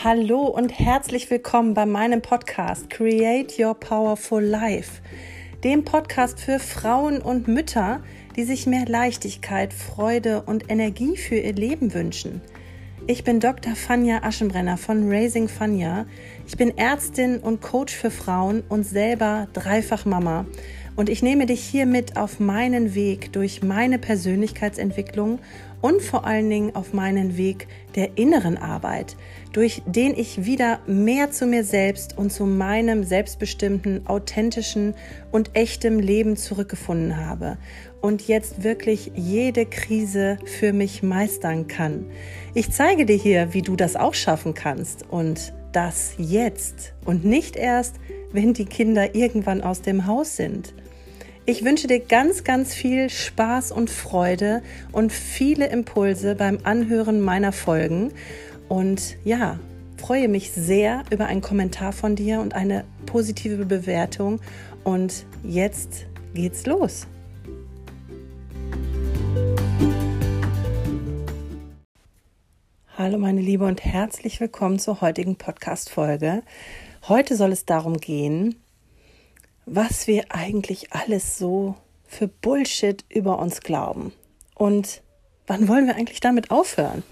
Hallo und herzlich willkommen bei meinem Podcast Create Your Powerful Life, dem Podcast für Frauen und Mütter, die sich mehr Leichtigkeit, Freude und Energie für ihr Leben wünschen. Ich bin Dr. Fania Aschenbrenner von Raising Fania. Ich bin Ärztin und Coach für Frauen und selber dreifach Mama. Und ich nehme dich hier mit auf meinen Weg durch meine Persönlichkeitsentwicklung und vor allen Dingen auf meinen Weg der inneren Arbeit, durch den ich wieder mehr zu mir selbst und zu meinem selbstbestimmten, authentischen und echtem Leben zurückgefunden habe und jetzt wirklich jede Krise für mich meistern kann. Ich zeige dir hier, wie du das auch schaffen kannst und das jetzt und nicht erst, wenn die Kinder irgendwann aus dem Haus sind. Ich wünsche dir ganz, ganz viel Spaß und Freude und viele Impulse beim Anhören meiner Folgen. Und ja, freue mich sehr über einen Kommentar von dir und eine positive Bewertung. Und jetzt geht's los. Hallo meine Liebe und herzlich willkommen zur heutigen Podcast-Folge. Heute soll es darum gehen, was wir eigentlich alles so für Bullshit über uns glauben. Und wann wollen wir eigentlich damit aufhören?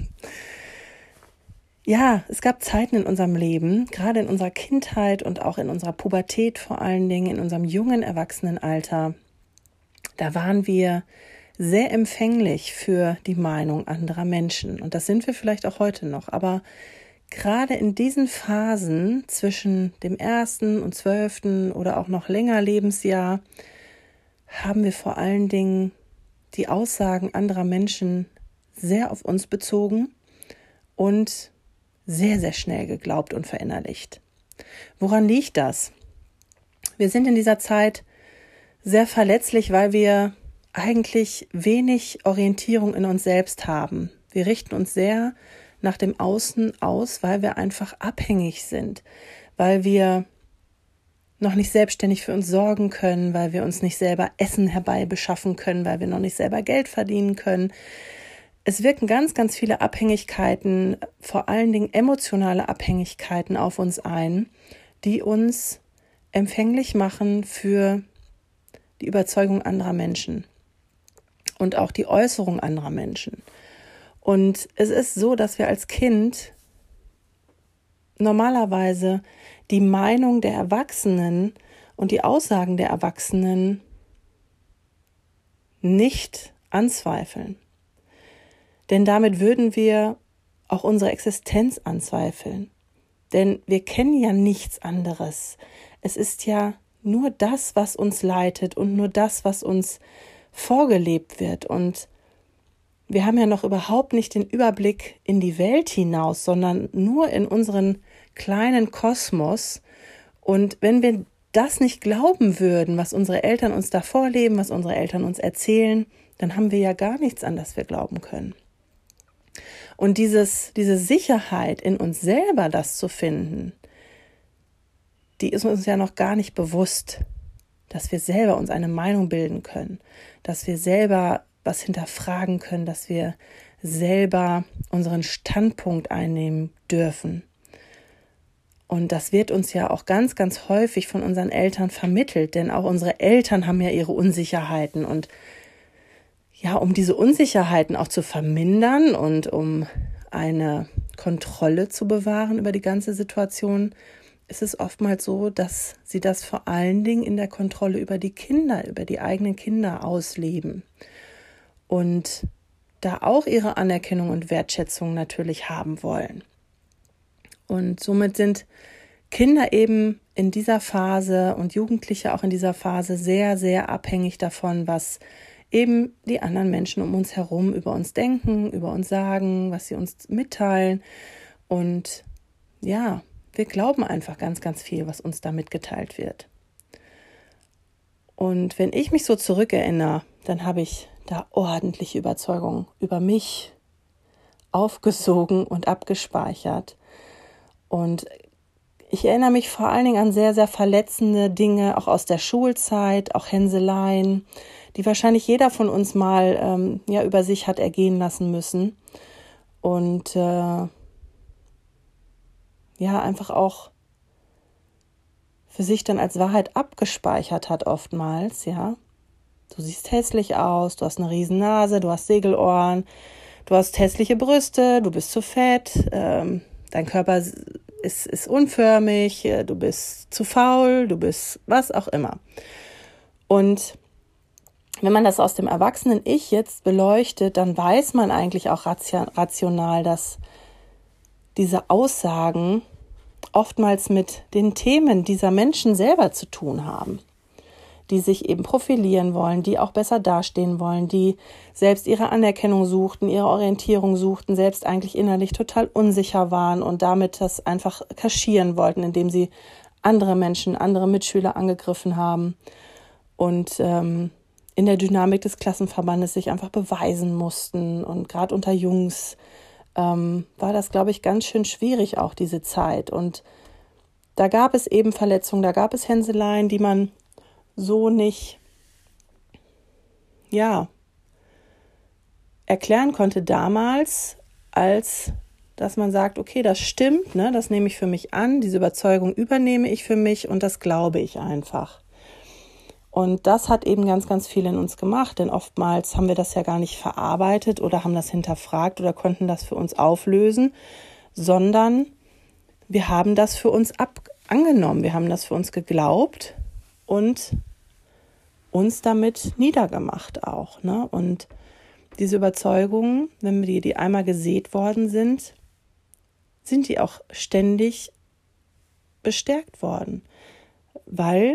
Ja, es gab Zeiten in unserem Leben, gerade in unserer Kindheit und auch in unserer Pubertät vor allen Dingen, in unserem jungen Erwachsenenalter, da waren wir sehr empfänglich für die Meinung anderer Menschen. Und das sind wir vielleicht auch heute noch, aber gerade in diesen Phasen zwischen dem 1. und 12. oder auch noch länger Lebensjahr haben wir vor allen Dingen die Aussagen anderer Menschen sehr auf uns bezogen und sehr, sehr schnell geglaubt und verinnerlicht. Woran liegt das? Wir sind in dieser Zeit sehr verletzlich, weil wir eigentlich wenig Orientierung in uns selbst haben. Wir richten uns sehr nach dem Außen aus, weil wir einfach abhängig sind, weil wir noch nicht selbstständig für uns sorgen können, weil wir uns nicht selber Essen herbei beschaffen können, weil wir noch nicht selber Geld verdienen können. Es wirken ganz, ganz viele Abhängigkeiten, vor allen Dingen emotionale Abhängigkeiten auf uns ein, die uns empfänglich machen für die Überzeugung anderer Menschen und auch die Äußerung anderer Menschen. Und es ist so, dass wir als Kind normalerweise die Meinung der Erwachsenen und die Aussagen der Erwachsenen nicht anzweifeln. Denn damit würden wir auch unsere Existenz anzweifeln. Denn wir kennen ja nichts anderes. Es ist ja nur das, was uns leitet und nur das, was uns vorgelebt wird. Und wir haben ja noch überhaupt nicht den Überblick in die Welt hinaus, sondern nur in unseren kleinen Kosmos. Und wenn wir das nicht glauben würden, was unsere Eltern uns da vorleben, was unsere Eltern uns erzählen, dann haben wir ja gar nichts, an das wir glauben können. Und diese Sicherheit in uns selber, das zu finden, die ist uns ja noch gar nicht bewusst, dass wir selber uns eine Meinung bilden können, dass wir selber was hinterfragen können, dass wir selber unseren Standpunkt einnehmen dürfen. Und das wird uns ja auch ganz, ganz häufig von unseren Eltern vermittelt, denn auch unsere Eltern haben ja ihre Unsicherheiten. Und ja, um diese Unsicherheiten auch zu vermindern und um eine Kontrolle zu bewahren über die ganze Situation, ist es oftmals so, dass sie das vor allen Dingen in der Kontrolle über die Kinder, über die eigenen Kinder ausleben. Und da auch ihre Anerkennung und Wertschätzung natürlich haben wollen. Und somit sind Kinder eben in dieser Phase und Jugendliche auch in dieser Phase sehr, sehr abhängig davon, was eben die anderen Menschen um uns herum über uns denken, über uns sagen, was sie uns mitteilen. Und ja, wir glauben einfach ganz, ganz viel, was uns da mitgeteilt wird. Und wenn ich mich so zurückerinnere, dann habe ich da ordentliche Überzeugungen über mich aufgesogen und abgespeichert. Und ich erinnere mich vor allen Dingen an sehr, sehr verletzende Dinge, auch aus der Schulzeit, auch Hänseleien, die wahrscheinlich jeder von uns mal über sich hat ergehen lassen müssen. Und einfach auch für sich dann als Wahrheit abgespeichert hat oftmals, ja. Du siehst hässlich aus, du hast eine riesen Nase, du hast Segelohren, du hast hässliche Brüste, du bist zu fett, dein Körper ist unförmig, du bist zu faul, du bist was auch immer. Und wenn man das aus dem Erwachsenen-Ich jetzt beleuchtet, dann weiß man eigentlich auch rational, dass diese Aussagen oftmals mit den Themen dieser Menschen selber zu tun haben, die sich eben profilieren wollen, die auch besser dastehen wollen, die selbst ihre Anerkennung suchten, ihre Orientierung suchten, selbst eigentlich innerlich total unsicher waren und damit das einfach kaschieren wollten, indem sie andere Menschen, andere Mitschüler angegriffen haben und in der Dynamik des Klassenverbandes sich einfach beweisen mussten. Und gerade unter Jungs war das, glaube ich, ganz schön schwierig auch diese Zeit. Und da gab es eben Verletzungen, da gab es Hänseleien, die man so nicht, erklären konnte damals, als dass man sagt, okay, das stimmt, ne, das nehme ich für mich an, diese Überzeugung übernehme ich für mich und das glaube ich einfach. Und das hat eben ganz, ganz viel in uns gemacht, denn oftmals haben wir das ja gar nicht verarbeitet oder haben das hinterfragt oder konnten das für uns auflösen, sondern wir haben das für uns angenommen, wir haben das für uns geglaubt und uns damit niedergemacht auch, ne? Und diese Überzeugungen, wenn die einmal gesät worden sind, sind die auch ständig bestärkt worden, weil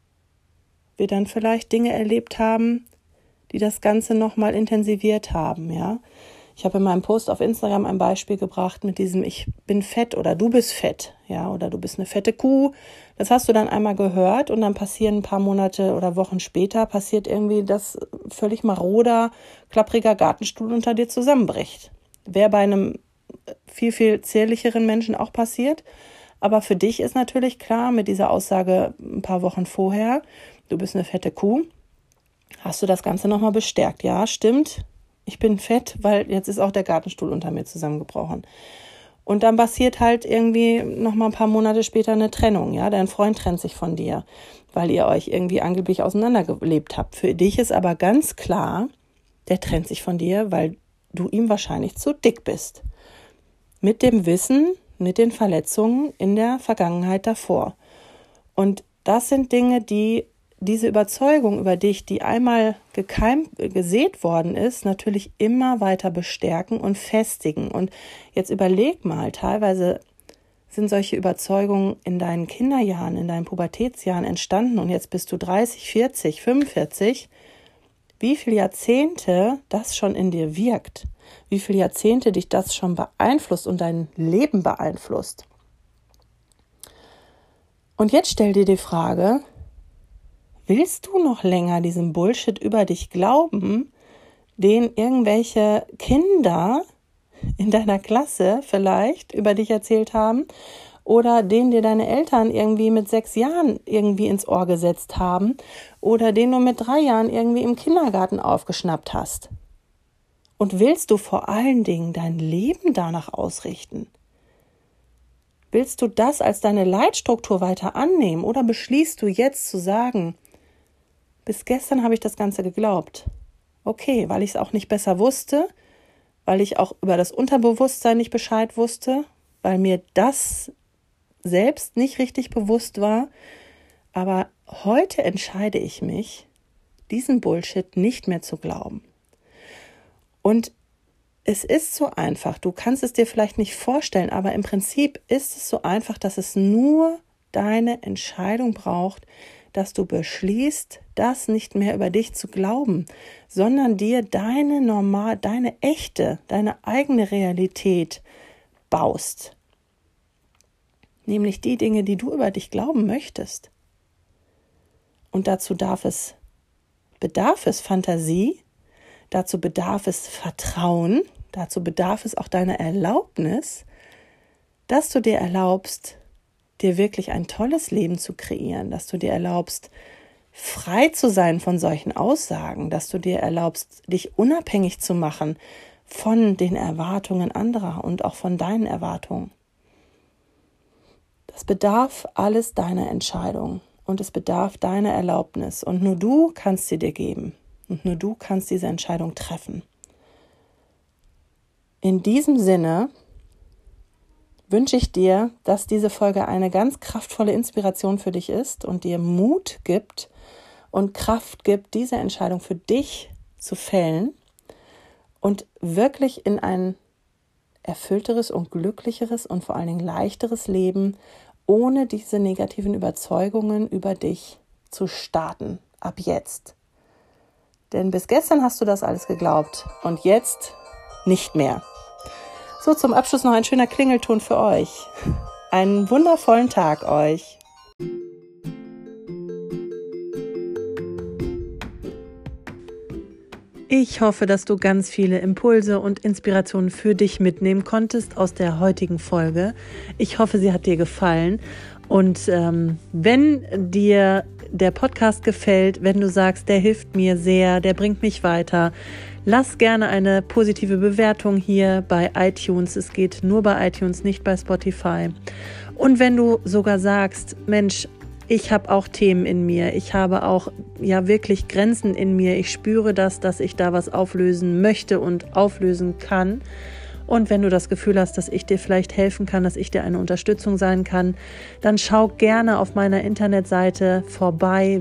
wir dann vielleicht Dinge erlebt haben, die das Ganze nochmal intensiviert haben, ja. Ich habe in meinem Post auf Instagram ein Beispiel gebracht mit diesem ich bin fett oder du bist fett, ja, oder du bist eine fette Kuh. Das hast du dann einmal gehört und dann passieren ein paar Monate oder Wochen später passiert irgendwie, dass völlig maroder, klappriger Gartenstuhl unter dir zusammenbricht. Wäre bei einem viel, viel zierlicheren Menschen auch passiert. Aber für dich ist natürlich klar, mit dieser Aussage ein paar Wochen vorher, du bist eine fette Kuh, hast du das Ganze nochmal bestärkt. Ja, stimmt, ich bin fett, weil jetzt ist auch der Gartenstuhl unter mir zusammengebrochen. Und dann passiert halt irgendwie nochmal ein paar Monate später eine Trennung. Ja, dein Freund trennt sich von dir, weil ihr euch irgendwie angeblich auseinandergelebt habt. Für dich ist aber ganz klar, der trennt sich von dir, weil du ihm wahrscheinlich zu dick bist. Mit dem Wissen, mit den Verletzungen in der Vergangenheit davor. Und das sind Dinge, die diese Überzeugung über dich, die einmal gesät worden ist, natürlich immer weiter bestärken und festigen. Und jetzt überleg mal, teilweise sind solche Überzeugungen in deinen Kinderjahren, in deinen Pubertätsjahren entstanden und jetzt bist du 30, 40, 45. Wie viele Jahrzehnte das schon in dir wirkt, wie viele Jahrzehnte dich das schon beeinflusst und dein Leben beeinflusst. Und jetzt stell dir die Frage, willst du noch länger diesem Bullshit über dich glauben, den irgendwelche Kinder in deiner Klasse vielleicht über dich erzählt haben oder den dir deine Eltern irgendwie mit 6 Jahren irgendwie ins Ohr gesetzt haben oder den du mit 3 Jahren irgendwie im Kindergarten aufgeschnappt hast? Und willst du vor allen Dingen dein Leben danach ausrichten? Willst du das als deine Leitstruktur weiter annehmen oder beschließt du jetzt zu sagen, bis gestern habe ich das Ganze geglaubt. Okay, weil ich es auch nicht besser wusste, weil ich auch über das Unterbewusstsein nicht Bescheid wusste, weil mir das selbst nicht richtig bewusst war. Aber heute entscheide ich mich, diesen Bullshit nicht mehr zu glauben. Und es ist so einfach, du kannst es dir vielleicht nicht vorstellen, aber im Prinzip ist es so einfach, dass es nur deine Entscheidung braucht, dass du beschließt, das nicht mehr über dich zu glauben, sondern dir deine echte, deine eigene Realität baust. Nämlich die Dinge, die du über dich glauben möchtest. Und dazu bedarf es Fantasie, dazu bedarf es Vertrauen, dazu bedarf es auch deiner Erlaubnis, dass du dir erlaubst, dir wirklich ein tolles Leben zu kreieren, dass du dir erlaubst, frei zu sein von solchen Aussagen, dass du dir erlaubst, dich unabhängig zu machen von den Erwartungen anderer und auch von deinen Erwartungen. Das bedarf alles deiner Entscheidung und es bedarf deiner Erlaubnis. Und nur du kannst sie dir geben und nur du kannst diese Entscheidung treffen. In diesem Sinne wünsche ich dir, dass diese Folge eine ganz kraftvolle Inspiration für dich ist und dir Mut gibt und Kraft gibt, diese Entscheidung für dich zu fällen und wirklich in ein erfüllteres und glücklicheres und vor allen Dingen leichteres Leben ohne diese negativen Überzeugungen über dich zu starten, ab jetzt. Denn bis gestern hast du das alles geglaubt und jetzt nicht mehr. So, zum Abschluss noch ein schöner Klingelton für euch. Einen wundervollen Tag euch. Ich hoffe, dass du ganz viele Impulse und Inspirationen für dich mitnehmen konntest aus der heutigen Folge. Ich hoffe, sie hat dir gefallen. Und wenn dir der Podcast gefällt, wenn du sagst, der hilft mir sehr, der bringt mich weiter, lass gerne eine positive Bewertung hier bei iTunes. Es geht nur bei iTunes, nicht bei Spotify. Und wenn du sogar sagst, Mensch, ich habe auch Themen in mir, ich habe auch wirklich Grenzen in mir, ich spüre das, dass ich da was auflösen möchte und auflösen kann. Und wenn du das Gefühl hast, dass ich dir vielleicht helfen kann, dass ich dir eine Unterstützung sein kann, dann schau gerne auf meiner Internetseite vorbei,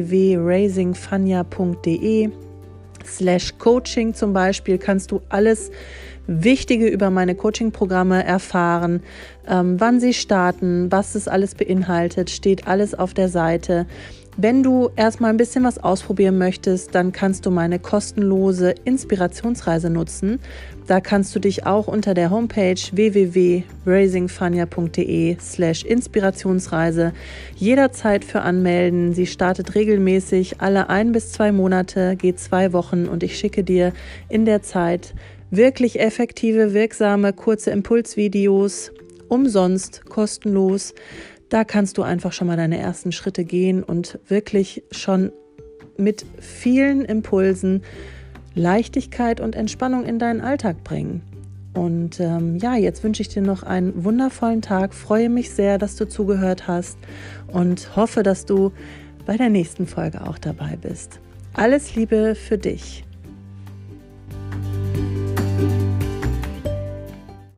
www.raisingfania.de/Coaching zum Beispiel, kannst du alles Wichtige über meine Coaching-Programme erfahren, wann sie starten, was es alles beinhaltet, steht alles auf der Seite. Wenn du erstmal ein bisschen was ausprobieren möchtest, dann kannst du meine kostenlose Inspirationsreise nutzen. Da kannst du dich auch unter der Homepage www.raisingfania.de/Inspirationsreise jederzeit für anmelden. Sie startet regelmäßig alle 1 bis 2 Monate, geht 2 Wochen und ich schicke dir in der Zeit wirklich effektive, wirksame, kurze Impulsvideos, umsonst, kostenlos. Da kannst du einfach schon mal deine ersten Schritte gehen und wirklich schon mit vielen Impulsen Leichtigkeit und Entspannung in deinen Alltag bringen. Und jetzt wünsche ich dir noch einen wundervollen Tag. Freue mich sehr, dass du zugehört hast und hoffe, dass du bei der nächsten Folge auch dabei bist. Alles Liebe für dich.